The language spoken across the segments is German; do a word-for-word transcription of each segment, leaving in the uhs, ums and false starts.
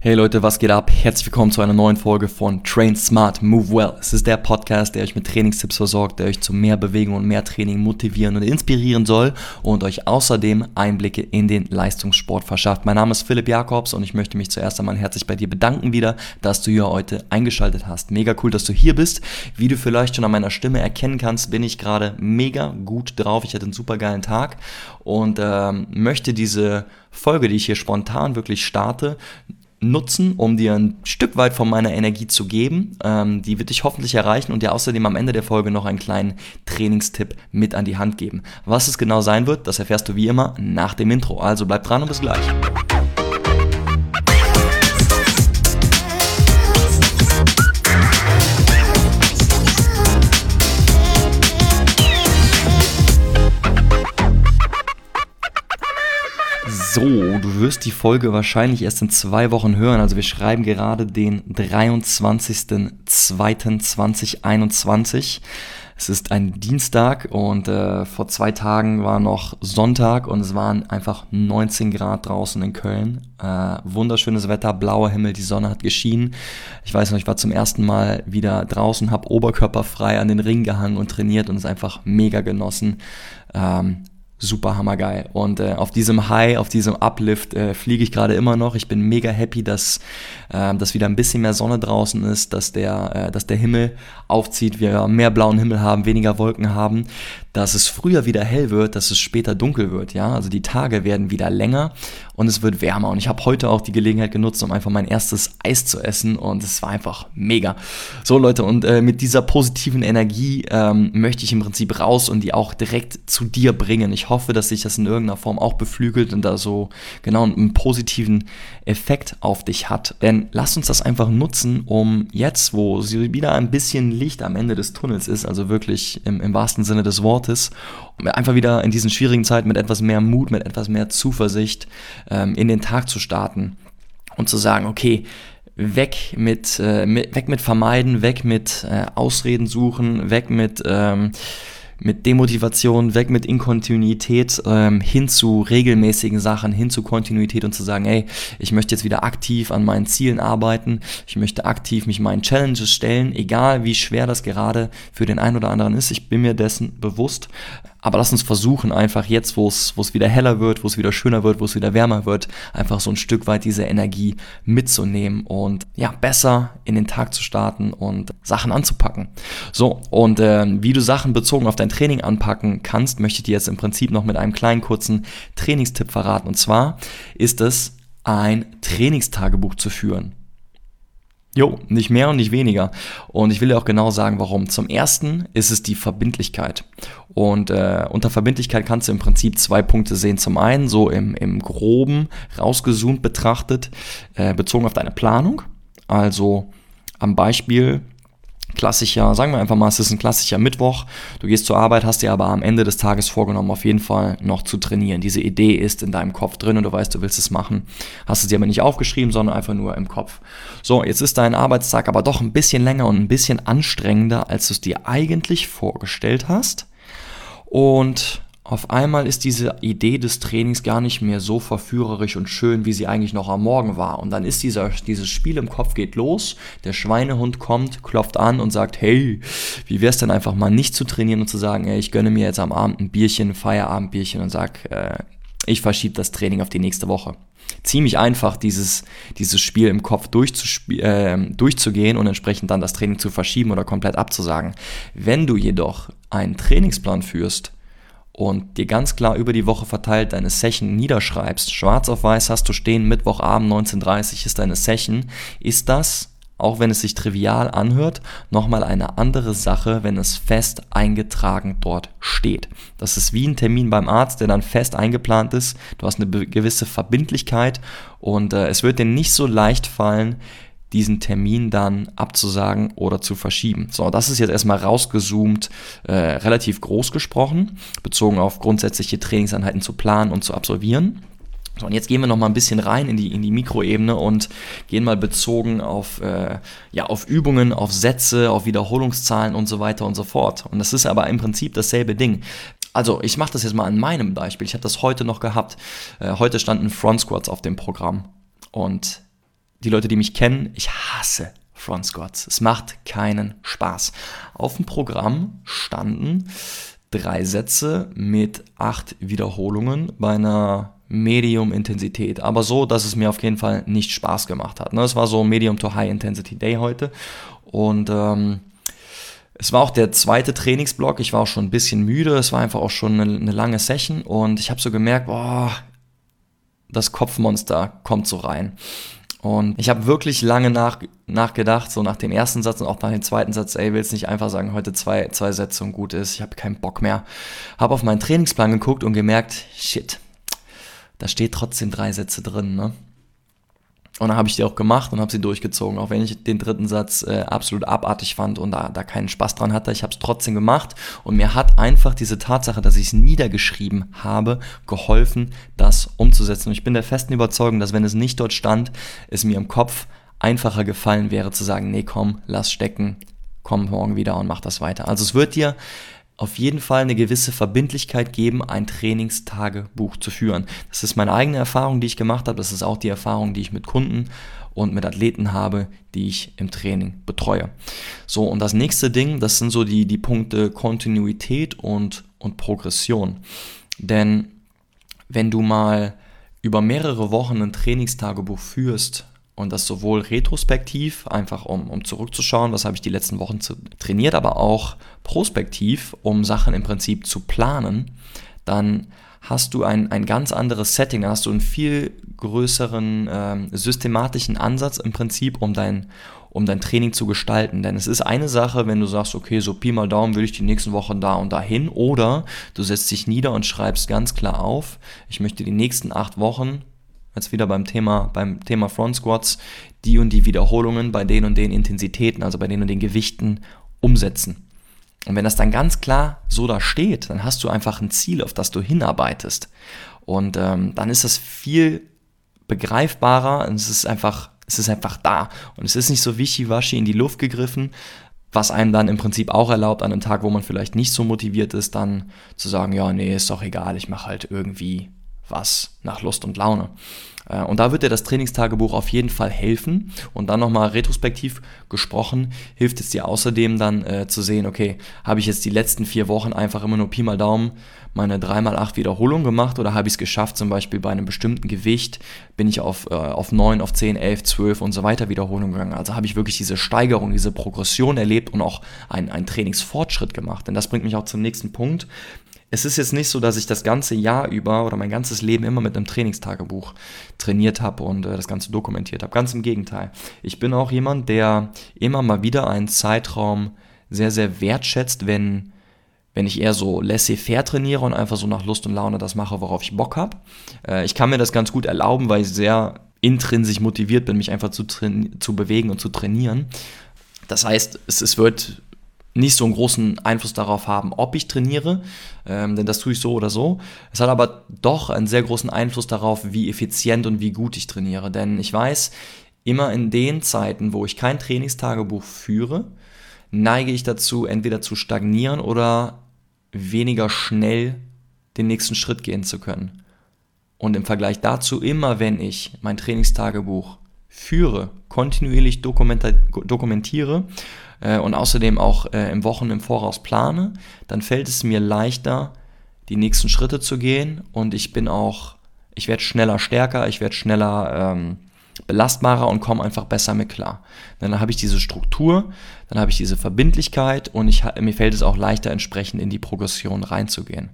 Hey Leute, was geht ab? Herzlich willkommen zu einer neuen Folge von Train Smart, Move Well. Es ist der Podcast, der euch mit Trainingstipps versorgt, der euch zu mehr Bewegung und mehr Training motivieren und inspirieren soll und euch außerdem Einblicke in den Leistungssport verschafft. Mein Name ist Philipp Jakobs und ich möchte mich zuerst einmal herzlich bei dir bedanken wieder, dass du hier heute eingeschaltet hast. Mega cool, dass du hier bist. Wie du vielleicht schon an meiner Stimme erkennen kannst, bin ich gerade mega gut drauf. Ich hatte einen super geilen Tag und ähm, möchte diese Folge, die ich hier spontan wirklich starte, nutzen, um dir ein Stück weit von meiner Energie zu geben. Ähm, die wird dich hoffentlich erreichen und dir außerdem am Ende der Folge noch einen kleinen Trainingstipp mit an die Hand geben. Was es genau sein wird, das erfährst du wie immer nach dem Intro. Also bleib dran und bis gleich. So, du wirst die Folge wahrscheinlich erst in zwei Wochen hören. Also wir schreiben gerade den dreiundzwanzigsten zweiten zweitausendeinundzwanzig. Es ist ein Dienstag und äh, vor zwei Tagen war noch Sonntag und es waren einfach neunzehn Grad draußen in Köln. Äh, wunderschönes Wetter, blauer Himmel, die Sonne hat geschienen. Ich weiß noch, ich war zum ersten Mal wieder draußen, habe oberkörperfrei an den Ring gehangen und trainiert und es einfach mega genossen. Ähm, Super hammergeil. Und äh, auf diesem High, auf diesem Uplift äh, fliege ich gerade immer noch. Ich bin mega happy, dass, äh, dass wieder ein bisschen mehr Sonne draußen ist, dass der, äh, dass der Himmel aufzieht, wir mehr blauen Himmel haben, weniger Wolken haben, dass es früher wieder hell wird, dass es später dunkel wird. Ja, also die Tage werden wieder länger und es wird wärmer. Und ich habe heute auch die Gelegenheit genutzt, um einfach mein erstes Eis zu essen und es war einfach mega. So Leute, und äh, mit dieser positiven Energie ähm, möchte ich im Prinzip raus und die auch direkt zu dir bringen. Ich hoffe, dass sich das in irgendeiner Form auch beflügelt und da so genau einen positiven Effekt auf dich hat. Denn lass uns das einfach nutzen, um jetzt, wo wieder ein bisschen Licht am Ende des Tunnels ist, also wirklich im, im wahrsten Sinne des Wortes, um einfach wieder in diesen schwierigen Zeiten mit etwas mehr Mut, mit etwas mehr Zuversicht ähm, in den Tag zu starten und zu sagen, okay, weg mit, äh, mit weg mit Vermeiden, weg mit äh, Ausreden suchen, weg mit ähm, mit Demotivation, weg mit Inkontinuität, ähm, hin zu regelmäßigen Sachen, hin zu Kontinuität und zu sagen, ey, ich möchte jetzt wieder aktiv an meinen Zielen arbeiten, ich möchte aktiv mich meinen Challenges stellen, egal wie schwer das gerade für den einen oder anderen ist, ich bin mir dessen bewusst, aber lass uns versuchen, einfach jetzt, wo es wo es wieder heller wird, wo es wieder schöner wird, wo es wieder wärmer wird, einfach so ein Stück weit diese Energie mitzunehmen und ja, besser in den Tag zu starten und Sachen anzupacken. So, und äh, wie du Sachen bezogen auf dein Training anpacken kannst, möchte ich dir jetzt im Prinzip noch mit einem kleinen kurzen Trainingstipp verraten. Und zwar ist es, ein Trainingstagebuch zu führen. Jo, nicht mehr und nicht weniger. Und ich will dir auch genau sagen, warum. Zum Ersten ist es die Verbindlichkeit. Und äh, unter Verbindlichkeit kannst du im Prinzip zwei Punkte sehen. Zum einen so im, im Groben, rausgezoomt betrachtet, äh, bezogen auf deine Planung. Also am Beispiel klassischer, sagen wir einfach mal, es ist ein klassischer Mittwoch, du gehst zur Arbeit, hast dir aber am Ende des Tages vorgenommen, auf jeden Fall noch zu trainieren. Diese Idee ist in deinem Kopf drin und du weißt, du willst es machen. Hast es dir aber nicht aufgeschrieben, sondern einfach nur im Kopf. So, jetzt ist dein Arbeitstag aber doch ein bisschen länger und ein bisschen anstrengender, als du es dir eigentlich vorgestellt hast. Und auf einmal ist diese Idee des Trainings gar nicht mehr so verführerisch und schön, wie sie eigentlich noch am Morgen war. Und dann ist dieser, dieses Spiel im Kopf geht los, der Schweinehund kommt, klopft an und sagt, hey, wie wär's denn einfach mal nicht zu trainieren und zu sagen, ey, ich gönne mir jetzt am Abend ein Bierchen, ein Feierabendbierchen und sag, äh, ich verschiebe das Training auf die nächste Woche. Ziemlich einfach, dieses, dieses Spiel im Kopf durchzuspie- äh, durchzugehen und entsprechend dann das Training zu verschieben oder komplett abzusagen. Wenn du jedoch einen Trainingsplan führst, und dir ganz klar über die Woche verteilt deine Session niederschreibst, schwarz auf weiß hast du stehen, Mittwochabend neunzehn Uhr dreißig ist deine Session, ist das, auch wenn es sich trivial anhört, nochmal eine andere Sache, wenn es fest eingetragen dort steht. Das ist wie ein Termin beim Arzt, der dann fest eingeplant ist, du hast eine gewisse Verbindlichkeit und äh, es wird dir nicht so leicht fallen, diesen Termin dann abzusagen oder zu verschieben. So, das ist jetzt erstmal rausgezoomt, äh, relativ groß gesprochen, bezogen auf grundsätzliche Trainingseinheiten zu planen und zu absolvieren. So, und jetzt gehen wir noch mal ein bisschen rein in die, in die Mikroebene und gehen mal bezogen auf, äh, ja, auf Übungen, auf Sätze, auf Wiederholungszahlen und so weiter und so fort. Und das ist aber im Prinzip dasselbe Ding. Also ich mache das jetzt mal an meinem Beispiel. Ich habe das heute noch gehabt. Äh, heute standen Front Squats auf dem Programm. Und die Leute, die mich kennen, ich hasse Front Squats. Es macht keinen Spaß. Auf dem Programm standen drei Sätze mit acht Wiederholungen bei einer Medium-Intensität, aber so, dass es mir auf jeden Fall nicht Spaß gemacht hat. Es war so Medium to High Intensity Day heute und ähm, es war auch der zweite Trainingsblock. Ich war auch schon ein bisschen müde, es war einfach auch schon eine, eine lange Session und ich habe so gemerkt, boah, das Kopfmonster kommt so rein. Und ich habe wirklich lange nach, nachgedacht, so nach dem ersten Satz und auch nach dem zweiten Satz, ey, willst nicht einfach sagen, heute zwei, zwei Sätze und gut ist, ich habe keinen Bock mehr. Habe auf meinen Trainingsplan geguckt und gemerkt, shit, da steht trotzdem drei Sätze drin, ne? Und dann habe ich die auch gemacht und habe sie durchgezogen, auch wenn ich den dritten Satz äh, absolut abartig fand und da, da keinen Spaß dran hatte. Ich habe es trotzdem gemacht und mir hat einfach diese Tatsache, dass ich es niedergeschrieben habe, geholfen, das umzusetzen. Und ich bin der festen Überzeugung, dass wenn es nicht dort stand, es mir im Kopf einfacher gefallen wäre zu sagen, nee, komm, lass stecken, komm morgen wieder und mach das weiter. Also es wird dir auf jeden Fall eine gewisse Verbindlichkeit geben, ein Trainingstagebuch zu führen. Das ist meine eigene Erfahrung, die ich gemacht habe. Das ist auch die Erfahrung, die ich mit Kunden und mit Athleten habe, die ich im Training betreue. So, und das nächste Ding, das sind so die, die Punkte Kontinuität und, und Progression. Denn wenn du mal über mehrere Wochen ein Trainingstagebuch führst, und das sowohl retrospektiv, einfach um, um zurückzuschauen, was habe ich die letzten Wochen zu, trainiert, aber auch prospektiv, um Sachen im Prinzip zu planen, dann hast du ein, ein ganz anderes Setting, dann hast du einen viel größeren ähm, systematischen Ansatz im Prinzip, um dein, um dein Training zu gestalten. Denn es ist eine Sache, wenn du sagst, okay, so Pi mal Daumen will ich die nächsten Wochen da und dahin, oder du setzt dich nieder und schreibst ganz klar auf, ich möchte die nächsten acht Wochen, jetzt wieder beim Thema, beim Thema Front Squats, die und die Wiederholungen bei den und den Intensitäten, also bei den und den Gewichten umsetzen. Und wenn das dann ganz klar so da steht, dann hast du einfach ein Ziel, auf das du hinarbeitest. Und ähm, dann ist das viel begreifbarer und es ist einfach, es ist einfach da. Und es ist nicht so wischiwaschi in die Luft gegriffen, was einem dann im Prinzip auch erlaubt, an einem Tag, wo man vielleicht nicht so motiviert ist, dann zu sagen, ja, nee, ist doch egal, ich mache halt irgendwie was nach Lust und Laune. Und da wird dir das Trainingstagebuch auf jeden Fall helfen. Und dann nochmal retrospektiv gesprochen, hilft es dir außerdem dann äh, zu sehen, okay, habe ich jetzt die letzten vier Wochen einfach immer nur Pi mal Daumen meine drei mal acht Wiederholungen gemacht oder habe ich es geschafft, zum Beispiel bei einem bestimmten Gewicht bin ich auf, äh, auf neun, auf zehn, elf, zwölf und so weiter Wiederholungen gegangen. Also habe ich wirklich diese Steigerung, diese Progression erlebt und auch einen, einen Trainingsfortschritt gemacht. Denn das bringt mich auch zum nächsten Punkt. Es ist jetzt nicht so, dass ich das ganze Jahr über oder mein ganzes Leben immer mit einem Trainingstagebuch trainiert habe und äh, das Ganze dokumentiert habe. Ganz im Gegenteil. Ich bin auch jemand, der immer mal wieder einen Zeitraum sehr, sehr wertschätzt, wenn, wenn ich eher so laissez-faire trainiere und einfach so nach Lust und Laune das mache, worauf ich Bock habe. Äh, ich kann mir das ganz gut erlauben, weil ich sehr intrinsisch motiviert bin, mich einfach zu, traini- zu bewegen und zu trainieren. Das heißt, es, es wird nicht so einen großen Einfluss darauf haben, ob ich trainiere, ähm, denn das tue ich so oder so. Es hat aber doch einen sehr großen Einfluss darauf, wie effizient und wie gut ich trainiere, denn ich weiß, immer in den Zeiten, wo ich kein Trainingstagebuch führe, neige ich dazu, entweder zu stagnieren oder weniger schnell den nächsten Schritt gehen zu können. Und im Vergleich dazu, immer wenn ich mein Trainingstagebuch führe, kontinuierlich dokumentiere äh, und außerdem auch äh, im Wochen im Voraus plane, dann fällt es mir leichter, die nächsten Schritte zu gehen und ich bin auch, ich werde schneller stärker, ich werde schneller ähm, belastbarer und komme einfach besser mit klar. Dann habe ich diese Struktur, dann habe ich diese Verbindlichkeit und ich, mir fällt es auch leichter, entsprechend in die Progression reinzugehen.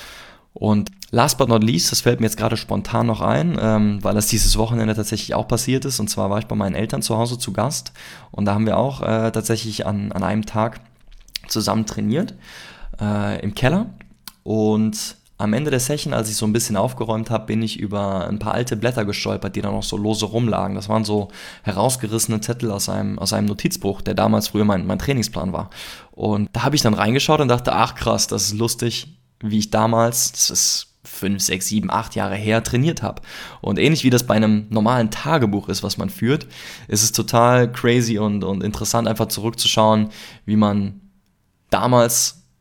Und last but not least, das fällt mir jetzt gerade spontan noch ein, ähm, weil das dieses Wochenende tatsächlich auch passiert ist. Und zwar war ich bei meinen Eltern zu Hause zu Gast und da haben wir auch äh, tatsächlich an, an einem Tag zusammen trainiert äh, im Keller. Und am Ende der Session, als ich so ein bisschen aufgeräumt habe, bin ich über ein paar alte Blätter gestolpert, die da noch so lose rumlagen. Das waren so herausgerissene Zettel aus einem, aus einem Notizbuch, der damals früher mein, mein Trainingsplan war. Und da habe ich dann reingeschaut und dachte, ach krass, das ist lustig, wie ich damals, das ist fünf, sechs, sieben, acht Jahre her, trainiert habe. Und ähnlich wie das bei einem normalen Tagebuch ist, was man führt, ist es total crazy und, und interessant, einfach zurückzuschauen, wie man damals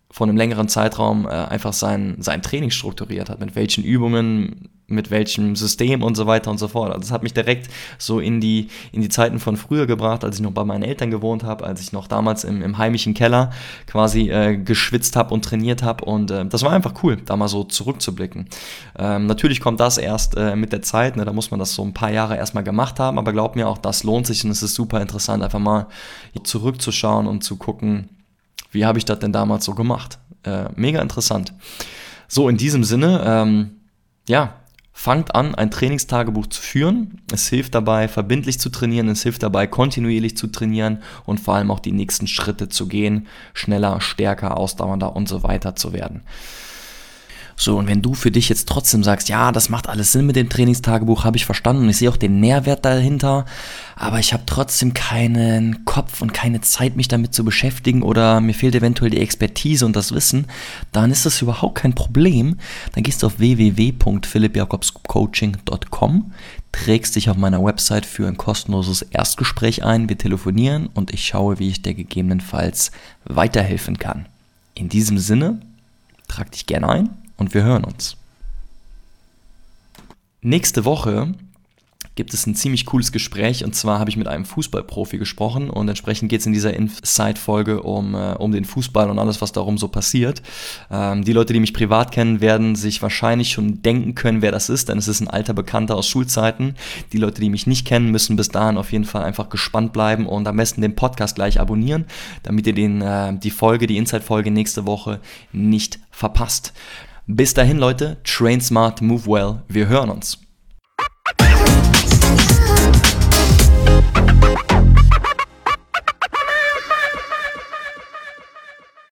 von einem längeren Zeitraum äh, einfach sein, sein Training strukturiert hat, mit welchen Übungen, mit welchem System und so weiter und so fort. Also das hat mich direkt so in die, in die Zeiten von früher gebracht, als ich noch bei meinen Eltern gewohnt habe, als ich noch damals im, im heimischen Keller quasi äh, geschwitzt habe und trainiert habe, und äh, das war einfach cool, da mal so zurückzublicken. Ähm, natürlich kommt das erst äh, mit der Zeit, ne? Da muss man das so ein paar Jahre erstmal gemacht haben, aber glaub mir, auch das lohnt sich, und es ist super interessant, einfach mal zurückzuschauen und zu gucken, wie habe ich das denn damals so gemacht? Äh, mega interessant. So, in diesem Sinne, ähm, ja, fangt an, ein Trainingstagebuch zu führen. Es hilft dabei, verbindlich zu trainieren, es hilft dabei, kontinuierlich zu trainieren und vor allem auch die nächsten Schritte zu gehen, schneller, stärker, ausdauernder und so weiter zu werden. So, und wenn du für dich jetzt trotzdem sagst, ja, das macht alles Sinn mit dem Trainingstagebuch, habe ich verstanden, und ich sehe auch den Nährwert dahinter, aber ich habe trotzdem keinen Kopf und keine Zeit, mich damit zu beschäftigen, oder mir fehlt eventuell die Expertise und das Wissen, dann ist das überhaupt kein Problem. Dann gehst du auf w w w punkt philipp jacobs coaching punkt com, trägst dich auf meiner Website für ein kostenloses Erstgespräch ein, wir telefonieren und ich schaue, wie ich dir gegebenenfalls weiterhelfen kann. In diesem Sinne, trag dich gerne ein und wir hören uns. Nächste Woche gibt es ein ziemlich cooles Gespräch, und zwar habe ich mit einem Fußballprofi gesprochen, und entsprechend geht es in dieser Inside-Folge um, äh, um den Fußball und alles, was darum so passiert. Ähm, die Leute, die mich privat kennen, werden sich wahrscheinlich schon denken können, wer das ist, denn es ist ein alter Bekannter aus Schulzeiten. Die Leute, die mich nicht kennen, müssen bis dahin auf jeden Fall einfach gespannt bleiben und am besten den Podcast gleich abonnieren, damit ihr den, äh, die Folge, die Inside-Folge nächste Woche nicht verpasst. Bis dahin, Leute, train smart, move well, wir hören uns.